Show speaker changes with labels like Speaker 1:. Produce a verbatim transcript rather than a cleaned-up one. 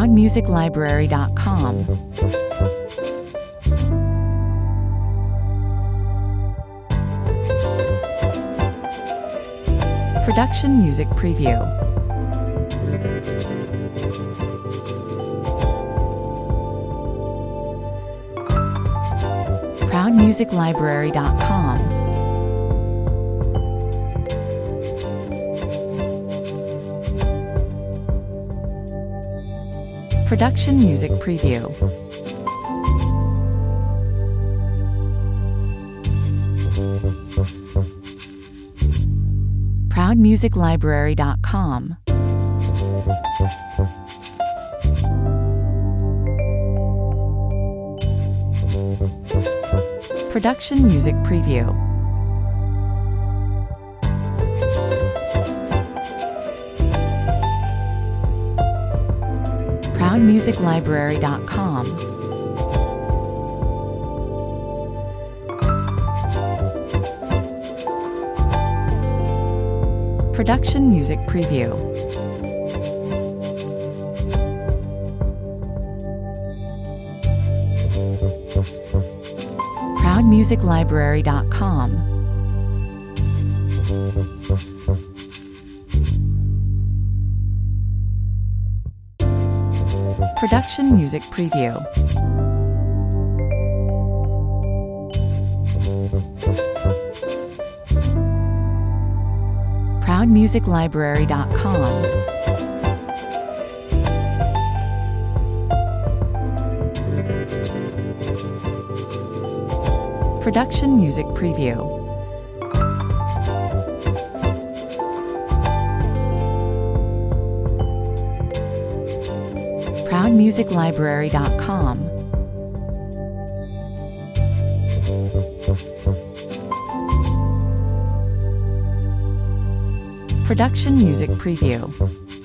Speaker 1: proud music library dot com. Production Music Preview. proud music library dot com. Production Music Preview. proud music library dot com. Production Music Preview. proud music library dot com. Production Music Preview. proud music library dot com. Production Music Preview. proud music library dot com. Production Music Preview. proud music library dot com. Production Music Preview.